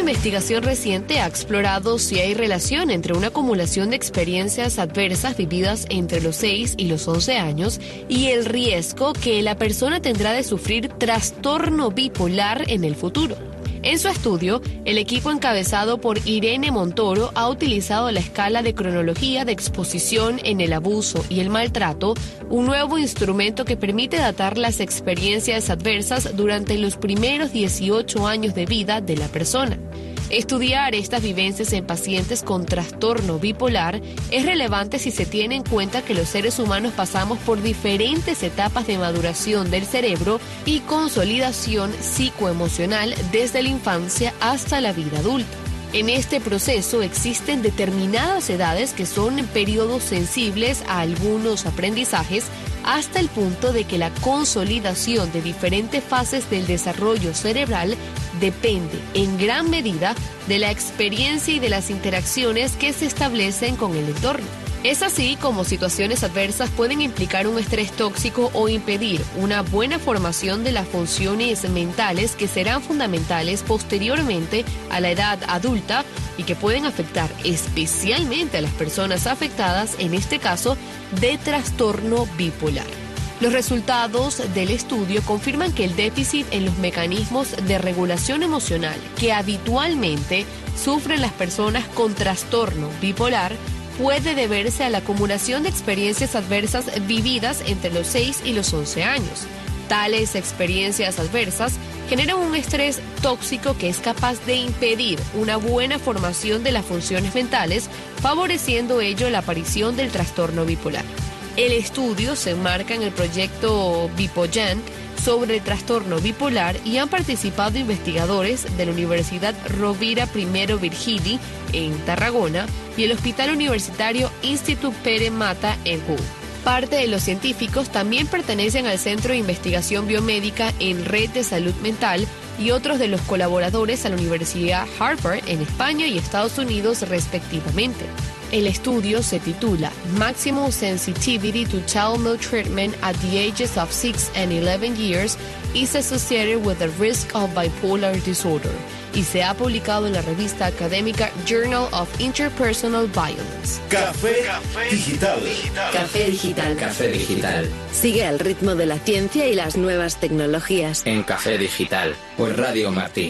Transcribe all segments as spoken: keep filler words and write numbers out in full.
investigación reciente ha explorado si hay relación entre una acumulación de experiencias adversas vividas entre los seis y los once años y el riesgo que la persona tendrá de sufrir trastorno bipolar en el futuro. En su estudio, el equipo encabezado por Irene Montoro ha utilizado la escala de cronología de exposición en el abuso y el maltrato, un nuevo instrumento que permite datar las experiencias adversas durante los primeros dieciocho años de vida de la persona. Estudiar estas vivencias en pacientes con trastorno bipolar es relevante si se tiene en cuenta que los seres humanos pasamos por diferentes etapas de maduración del cerebro y consolidación psicoemocional desde la infancia hasta la vida adulta. En este proceso existen determinadas edades que son periodos sensibles a algunos aprendizajes hasta el punto de que la consolidación de diferentes fases del desarrollo cerebral depende en gran medida de la experiencia y de las interacciones que se establecen con el entorno. Es así como situaciones adversas pueden implicar un estrés tóxico o impedir una buena formación de las funciones mentales que serán fundamentales posteriormente a la edad adulta y que pueden afectar especialmente a las personas afectadas, en este caso, de trastorno bipolar. Los resultados del estudio confirman que el déficit en los mecanismos de regulación emocional que habitualmente sufren las personas con trastorno bipolar puede deberse a la acumulación de experiencias adversas vividas entre los seis y los once años. Tales experiencias adversas generan un estrés tóxico que es capaz de impedir una buena formación de las funciones mentales, favoreciendo ello la aparición del trastorno bipolar. El estudio se enmarca en el proyecto Bipogen sobre el trastorno bipolar y han participado investigadores de la Universidad Rovira I Virgili en Tarragona y el Hospital Universitario Institut Pere Mata en Cuba. Parte de los científicos también pertenecen al Centro de Investigación Biomédica en Red de Salud Mental y otros de los colaboradores a la Universidad Harvard en España y Estados Unidos respectivamente. El estudio se titula Maximum Sensitivity to Child Maltreatment at the Ages of six and eleven Years is Associated with the Risk of Bipolar Disorder y se ha publicado en la revista académica Journal of Interpersonal Violence. Café, Café Digital. Café Digital. Café Digital. Sigue al ritmo de la ciencia y las nuevas tecnologías. En Café Digital, por Radio Martí.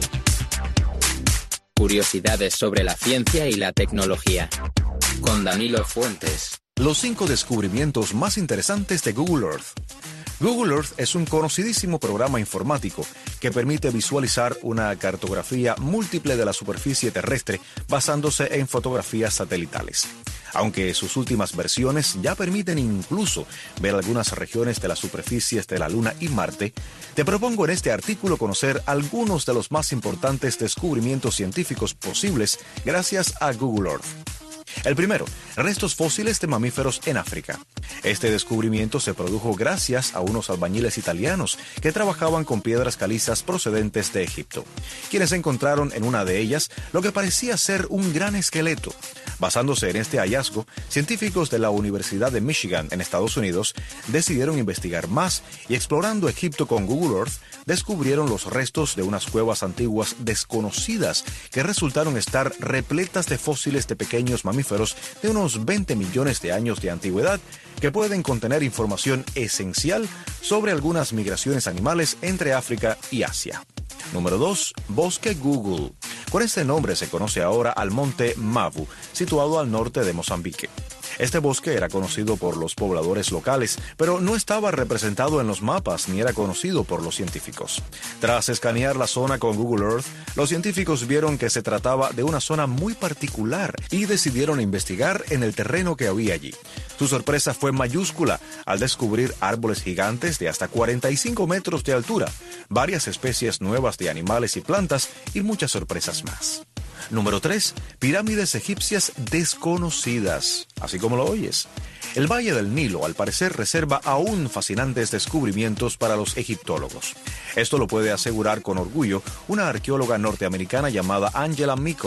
Curiosidades sobre la ciencia y la tecnología. Con Danilo Fuentes. Los cinco descubrimientos más interesantes de Google Earth. Google Earth es un conocidísimo programa informático que permite visualizar una cartografía múltiple de la superficie terrestre basándose en fotografías satelitales. Aunque sus últimas versiones ya permiten incluso ver algunas regiones de las superficies de la Luna y Marte, te propongo en este artículo conocer algunos de los más importantes descubrimientos científicos posibles gracias a Google Earth. El primero, restos fósiles de mamíferos en África. Este descubrimiento se produjo gracias a unos albañiles italianos que trabajaban con piedras calizas procedentes de Egipto, quienes encontraron en una de ellas lo que parecía ser un gran esqueleto. Basándose en este hallazgo, científicos de la Universidad de Michigan en Estados Unidos decidieron investigar más y, explorando Egipto con Google Earth, descubrieron los restos de unas cuevas antiguas desconocidas que resultaron estar repletas de fósiles de pequeños mamíferos de unos veinte millones de años de antigüedad que pueden contener información esencial sobre algunas migraciones animales entre África y Asia. Número dos. Bosque Google. Con este nombre se conoce ahora al monte Mavu, situado al norte de Mozambique. Este bosque era conocido por los pobladores locales, pero no estaba representado en los mapas ni era conocido por los científicos. Tras escanear la zona con Google Earth, los científicos vieron que se trataba de una zona muy particular y decidieron investigar en el terreno que había allí. Su sorpresa fue mayúscula al descubrir árboles gigantes de hasta cuarenta y cinco metros de altura, varias especies nuevas de animales y plantas y muchas sorpresas más. Número tres. Pirámides egipcias desconocidas. Así como lo oyes. El Valle del Nilo, al parecer, reserva aún fascinantes descubrimientos para los egiptólogos. Esto lo puede asegurar con orgullo una arqueóloga norteamericana llamada Angela Mickle,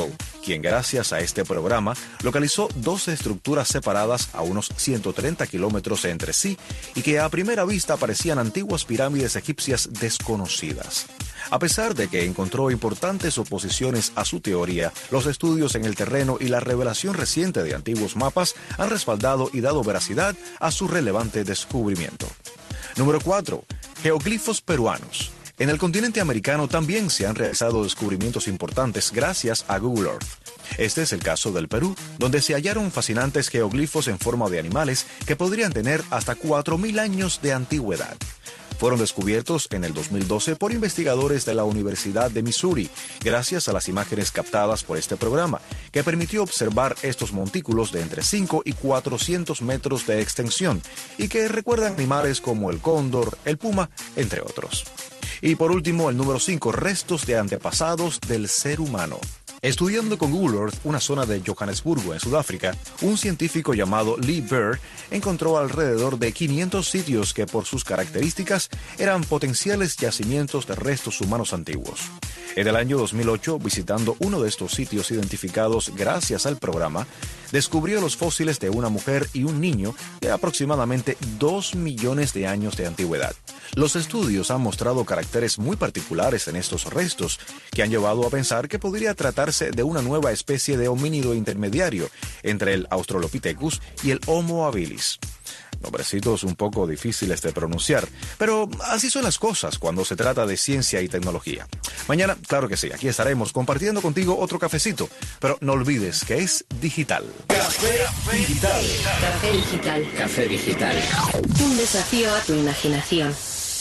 quien gracias a este programa localizó dos estructuras separadas a unos ciento treinta kilómetros entre sí y que a primera vista parecían antiguas pirámides egipcias desconocidas. A pesar de que encontró importantes oposiciones a su teoría, los estudios en el terreno y la revelación reciente de antiguos mapas han respaldado y dado veracidad a su relevante descubrimiento. Número cuatro. Geoglifos peruanos. En el continente americano también se han realizado descubrimientos importantes gracias a Google Earth. Este es el caso del Perú, donde se hallaron fascinantes geoglifos en forma de animales que podrían tener hasta cuatro mil años de antigüedad. Fueron descubiertos en el dos mil doce por investigadores de la Universidad de Missouri, gracias a las imágenes captadas por este programa, que permitió observar estos montículos de entre cinco y cuatrocientos metros de extensión y que recuerdan animales como el cóndor, el puma, entre otros. Y por último, el número cinco, restos de antepasados del ser humano. Estudiando con Google Earth una zona de Johannesburgo, en Sudáfrica, un científico llamado Lee Baer encontró alrededor de quinientos sitios que por sus características eran potenciales yacimientos de restos humanos antiguos. En el año dos mil ocho, visitando uno de estos sitios identificados gracias al programa, descubrió los fósiles de una mujer y un niño de aproximadamente dos millones de años de antigüedad. Los estudios han mostrado caracteres muy particulares en estos restos, que han llevado a pensar que podría tratarse de una nueva especie de homínido intermediario entre el Australopithecus y el Homo habilis. Nombrecitos un poco difíciles de pronunciar, pero así son las cosas cuando se trata de ciencia y tecnología. Mañana, claro que sí, aquí estaremos compartiendo contigo otro cafecito, pero no olvides que es digital. Café digital. Café digital. Café digital. Un desafío a tu imaginación.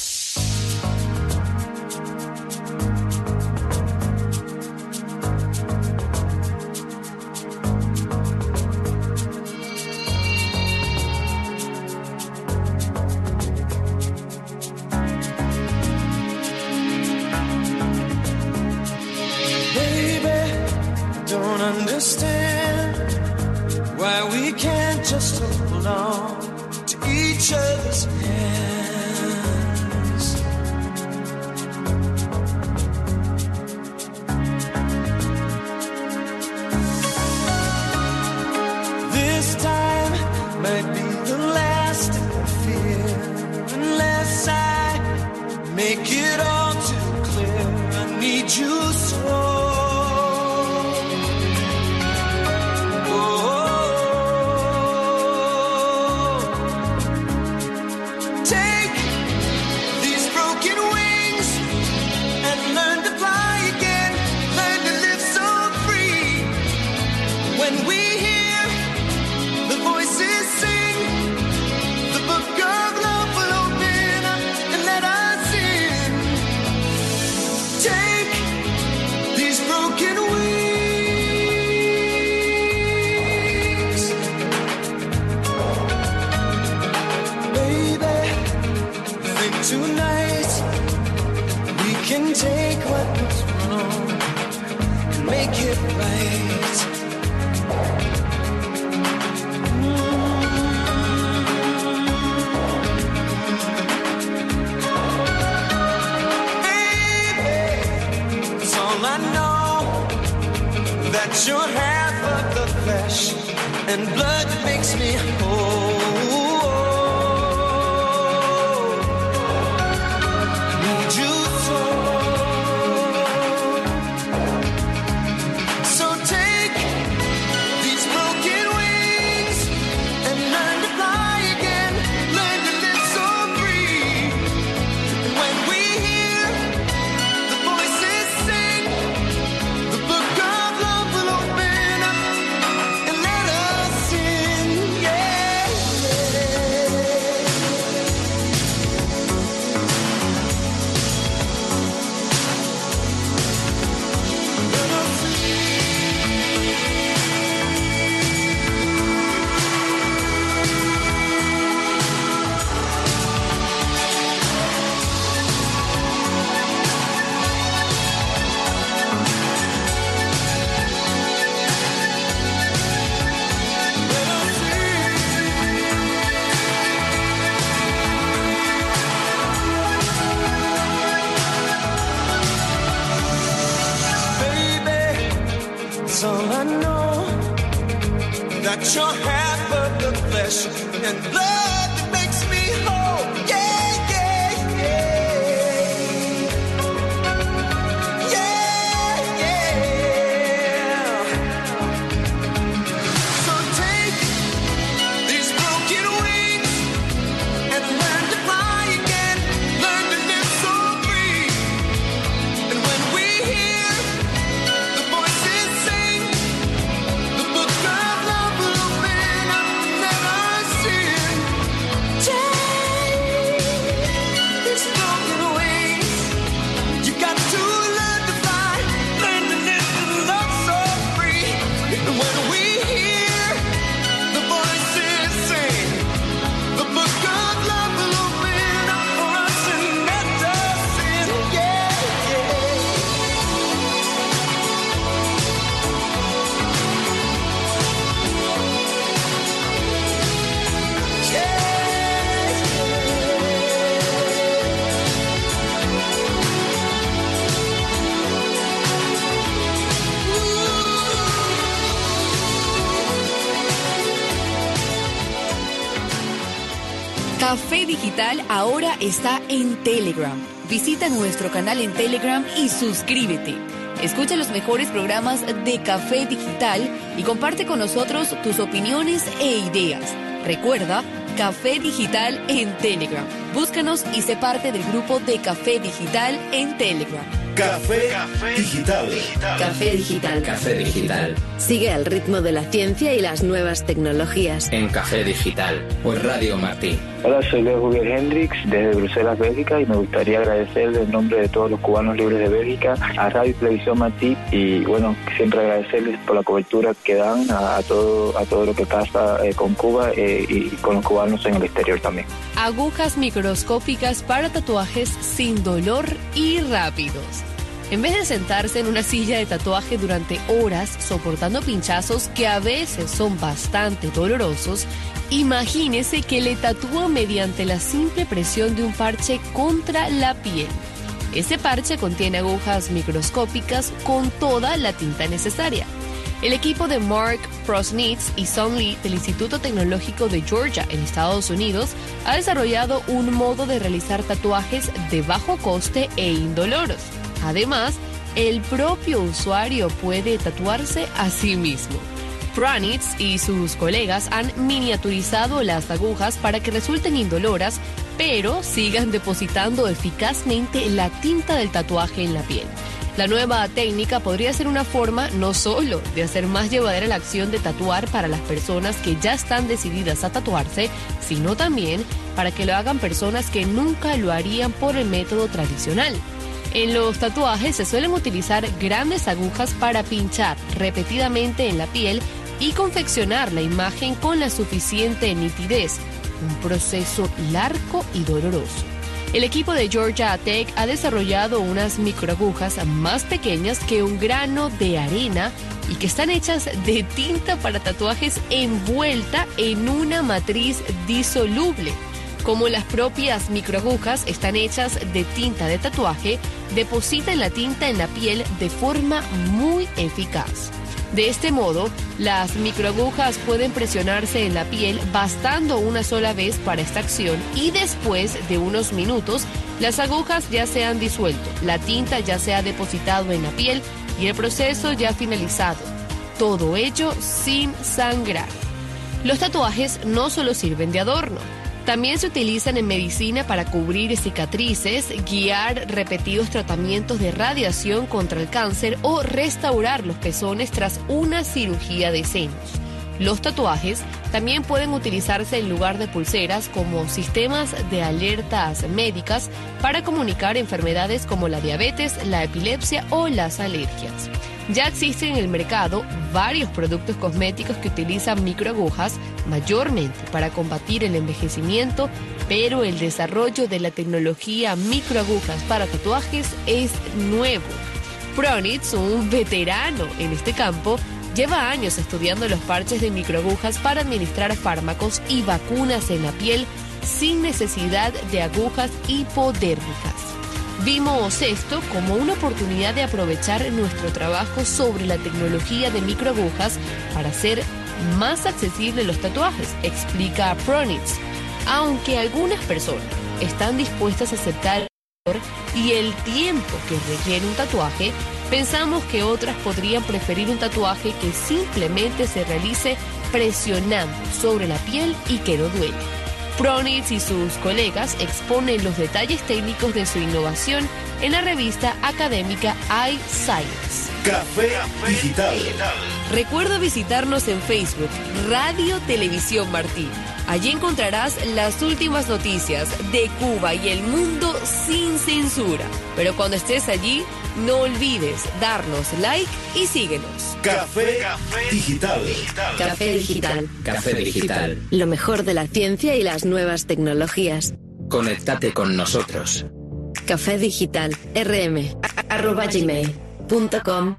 Understand why we can't just hold on to each other's hands. This time might be the last of the fear, unless I make it all too clear. I need you so. Take what was wrong and make it right. Mm-hmm. Baby, it's all I know, that you're half of the flesh and blood that makes me whole. Yeah. that you're half of the flesh and blood that makes me whole. Yeah, yeah, yeah. Yeah, yeah. So take these broken wings and learn to fly again. Learn to live so free. And when we hear the voices sing, the book of love will open up and let us in. Take these broken wings. You got to learn to fly, learn to live and love so free. And when we hear the voices sing, the book of love will open up for us and let us in. Yeah, yeah. Café Digital ahora está en Telegram. Visita nuestro canal en Telegram y suscríbete. Escucha los mejores programas de Café Digital y comparte con nosotros tus opiniones e ideas. Recuerda, Café Digital en Telegram. Búscanos y sé parte del grupo de Café Digital en Telegram. Café Digital. Café Digital. Café Digital. Sigue al ritmo de la ciencia y las nuevas tecnologías. En Café Digital. Por Radio Martí. Hola, soy Leo Julián Hendrix desde Bruselas, Bélgica, y me gustaría agradecerle en nombre de todos los cubanos libres de Bélgica a Radio y Televisión Martí, y bueno, siempre agradecerles por la cobertura que dan a, a todo a todo lo que pasa eh, con Cuba eh, y con los cubanos en el exterior también. Agujas microscópicas para tatuajes sin dolor y rápidos. En vez de sentarse en una silla de tatuaje durante horas soportando pinchazos que a veces son bastante dolorosos, imagínese que le tatúa mediante la simple presión de un parche contra la piel. Este parche contiene agujas microscópicas con toda la tinta necesaria. El equipo de Mark Prosnitz y Son Lee del Instituto Tecnológico de Georgia en Estados Unidos ha desarrollado un modo de realizar tatuajes de bajo coste e indoloros. Además, el propio usuario puede tatuarse a sí mismo. Prosnitz y sus colegas han miniaturizado las agujas para que resulten indoloras, pero sigan depositando eficazmente la tinta del tatuaje en la piel. La nueva técnica podría ser una forma no solo de hacer más llevadera la acción de tatuar para las personas que ya están decididas a tatuarse, sino también para que lo hagan personas que nunca lo harían por el método tradicional. En los tatuajes se suelen utilizar grandes agujas para pinchar repetidamente en la piel y confeccionar la imagen con la suficiente nitidez, un proceso largo y doloroso. El equipo de Georgia Tech ha desarrollado unas microagujas más pequeñas que un grano de arena y que están hechas de tinta para tatuajes envuelta en una matriz disoluble. Como las propias microagujas están hechas de tinta de tatuaje, depositan la tinta en la piel de forma muy eficaz. De este modo, las microagujas pueden presionarse en la piel bastando una sola vez para esta acción y después de unos minutos, las agujas ya se han disuelto, la tinta ya se ha depositado en la piel y el proceso ya ha finalizado. Todo ello sin sangrar. Los tatuajes no solo sirven de adorno. También se utilizan en medicina para cubrir cicatrices, guiar repetidos tratamientos de radiación contra el cáncer o restaurar los pezones tras una cirugía de senos. Los tatuajes también pueden utilizarse en lugar de pulseras como sistemas de alertas médicas para comunicar enfermedades como la diabetes, la epilepsia o las alergias. Ya existen en el mercado varios productos cosméticos que utilizan microagujas, mayormente para combatir el envejecimiento, pero el desarrollo de la tecnología microagujas para tatuajes es nuevo. Prosnitz, un veterano en este campo, lleva años estudiando los parches de microagujas para administrar fármacos y vacunas en la piel sin necesidad de agujas hipodérmicas. Vimos esto como una oportunidad de aprovechar nuestro trabajo sobre la tecnología de microagujas para hacer más accesibles los tatuajes, explica Pronitz. Aunque algunas personas están dispuestas a aceptar el valor y el tiempo que requiere un tatuaje, pensamos que otras podrían preferir un tatuaje que simplemente se realice presionando sobre la piel y que no duele. Pronitz y sus colegas exponen los detalles técnicos de su innovación en la revista académica iScience. Café Digital. Recuerda visitarnos en Facebook, Radio Televisión Martí. Allí encontrarás las últimas noticias de Cuba y el mundo sin censura. Pero cuando estés allí, no olvides darnos like y síguenos. Café Digital. Café Digital. Café Digital. Lo mejor de la ciencia y las nuevas tecnologías. Conéctate con nosotros. Café Digital. rm arroba gmail punto com.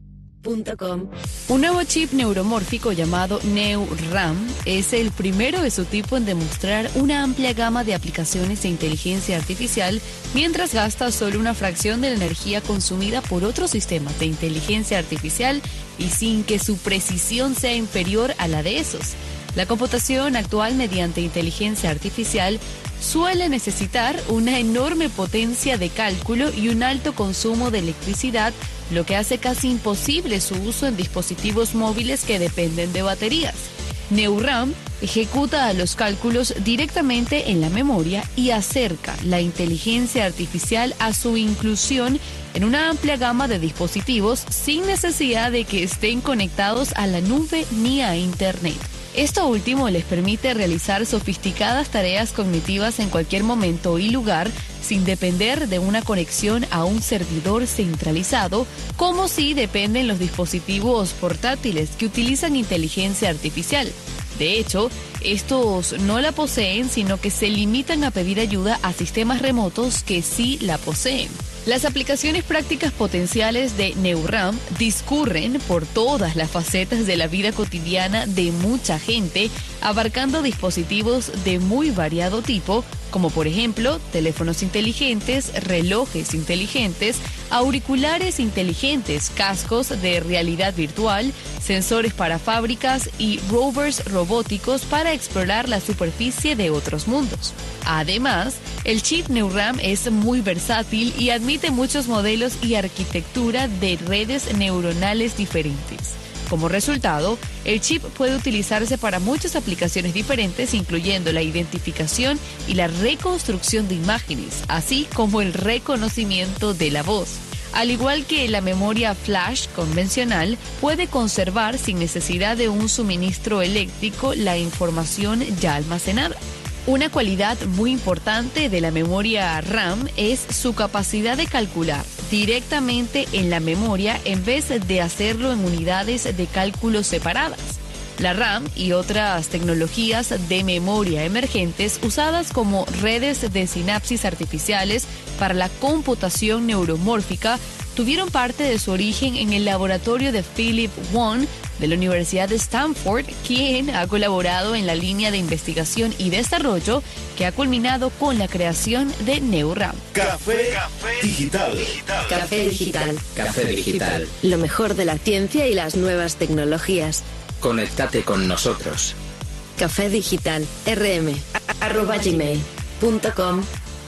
Un nuevo chip neuromórfico llamado NeuRAM es el primero de su tipo en demostrar una amplia gama de aplicaciones de inteligencia artificial mientras gasta solo una fracción de la energía consumida por otros sistemas de inteligencia artificial y sin que su precisión sea inferior a la de esos. La computación actual mediante inteligencia artificial suele necesitar una enorme potencia de cálculo y un alto consumo de electricidad, lo que hace casi imposible su uso en dispositivos móviles que dependen de baterías. NeuRAM ejecuta los cálculos directamente en la memoria y acerca la inteligencia artificial a su inclusión en una amplia gama de dispositivos sin necesidad de que estén conectados a la nube ni a Internet. Esto último les permite realizar sofisticadas tareas cognitivas en cualquier momento y lugar sin depender de una conexión a un servidor centralizado, como si dependen los dispositivos portátiles que utilizan inteligencia artificial. De hecho, estos no la poseen, sino que se limitan a pedir ayuda a sistemas remotos que sí la poseen. Las aplicaciones prácticas potenciales de NeuRAM discurren por todas las facetas de la vida cotidiana de mucha gente, abarcando dispositivos de muy variado tipo, como por ejemplo teléfonos inteligentes, relojes inteligentes, auriculares inteligentes, cascos de realidad virtual, sensores para fábricas y rovers robóticos para explorar la superficie de otros mundos. Además, el chip NeuRAM es muy versátil y admite muchos modelos y arquitectura de redes neuronales diferentes. Como resultado, el chip puede utilizarse para muchas aplicaciones diferentes, incluyendo la identificación y la reconstrucción de imágenes, así como el reconocimiento de la voz. Al igual que la memoria flash convencional, puede conservar sin necesidad de un suministro eléctrico la información ya almacenada. Una cualidad muy importante de la memoria RAM es su capacidad de calcular directamente en la memoria en vez de hacerlo en unidades de cálculo separadas. La RAM y otras tecnologías de memoria emergentes usadas como redes de sinapsis artificiales para la computación neuromórfica tuvieron parte de su origen en el laboratorio de Philip Wong de la Universidad de Stanford, quien ha colaborado en la línea de investigación y desarrollo que ha culminado con la creación de NeuRAM. Café Digital. Café Digital. Café Digital. Lo mejor de la ciencia y las nuevas tecnologías. Conéctate con nosotros. Café Digital. rm arroba gmail punto com.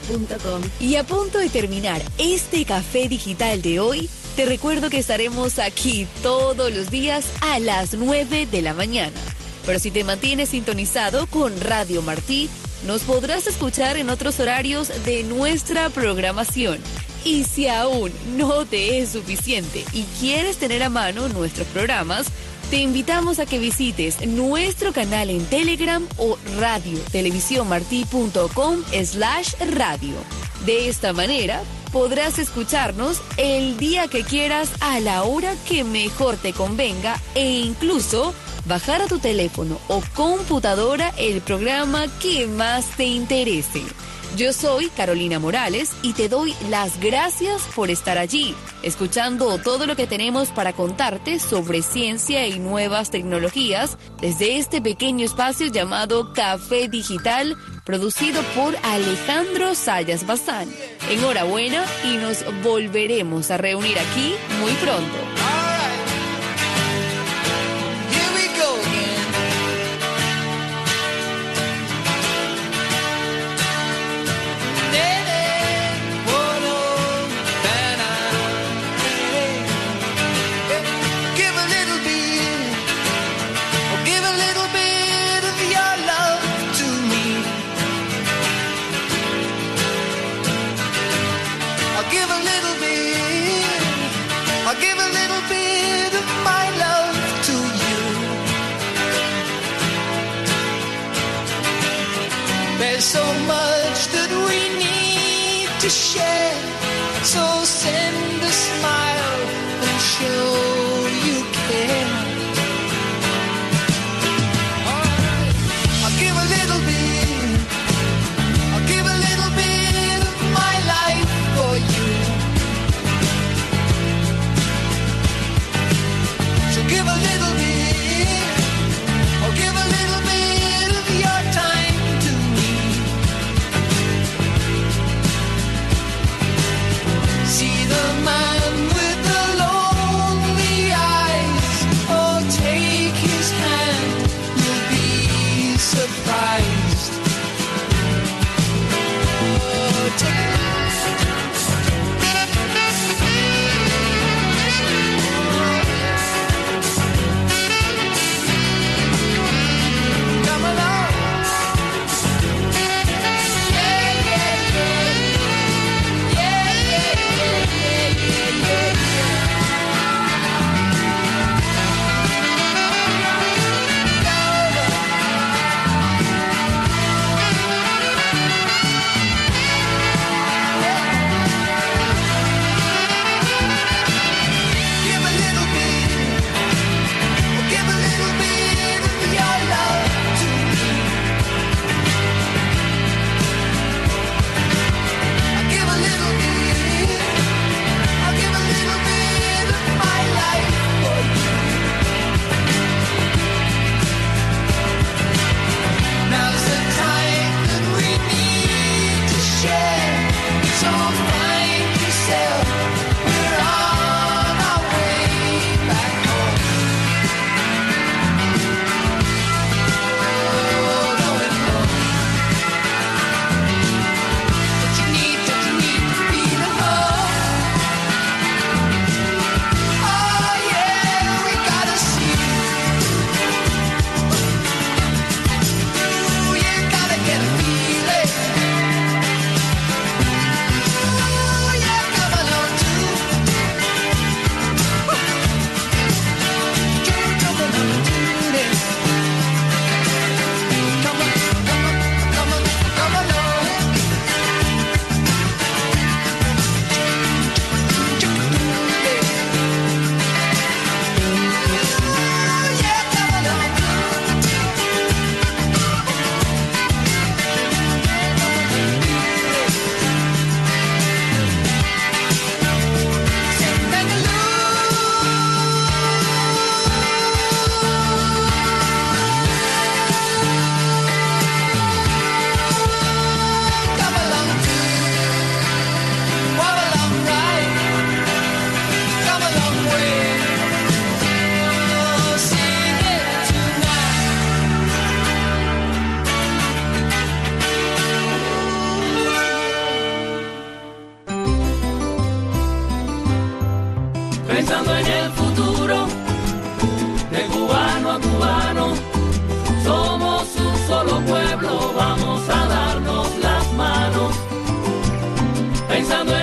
Y a punto de terminar este Café Digital de hoy, te recuerdo que estaremos aquí todos los días a las nueve de la mañana. Pero si te mantienes sintonizado con Radio Martí, nos podrás escuchar en otros horarios de nuestra programación. Y si aún no te es suficiente y quieres tener a mano nuestros programas, te invitamos a que visites nuestro canal en Telegram o radio televisión martí punto com slash radio. De esta manera, podrás escucharnos el día que quieras a la hora que mejor te convenga e incluso bajar a tu teléfono o computadora el programa que más te interese. Yo soy Carolina Morales y te doy las gracias por estar allí, escuchando todo lo que tenemos para contarte sobre ciencia y nuevas tecnologías desde este pequeño espacio llamado Café Digital, producido por Alejandro Sayas Bazán. Enhorabuena y nos volveremos a reunir aquí muy pronto. All right. Here we go again. so much that we need to share. So send a smile and show you care. Alright, I'll give a little bit, I'll give a little bit of my life for you. So give a little bit, or give a little bit of your time to me. See the man with the lonely eyes, oh take his hand, you'll be surprised. Oh, take it. Come along. Yeah, yeah, yeah. Yeah, yeah, yeah, yeah, yeah, Give a little bit, oh, give a little bit of your love to me. I'll give a little bit, I'll give a little bit of my life for you. Now's the time that we need to share. So find yourself, we're on our way back home. Oh, going home. Don't you need, don't you need to feel at home? Oh yeah, we gotta see. Ooh, you gotta get a feeling. Ooh, yeah, come along too. Woo. Jump, jump along to this. Come on, come on, come on, come along. Jump, jump, this. Ooh, yeah, come along too. Say, come along too. Walk along right. Come along way. Oh, sing it tonight. Pensando en el futuro, de cubano a cubano, somos un solo pueblo, vamos a darnos las manos. Pensando en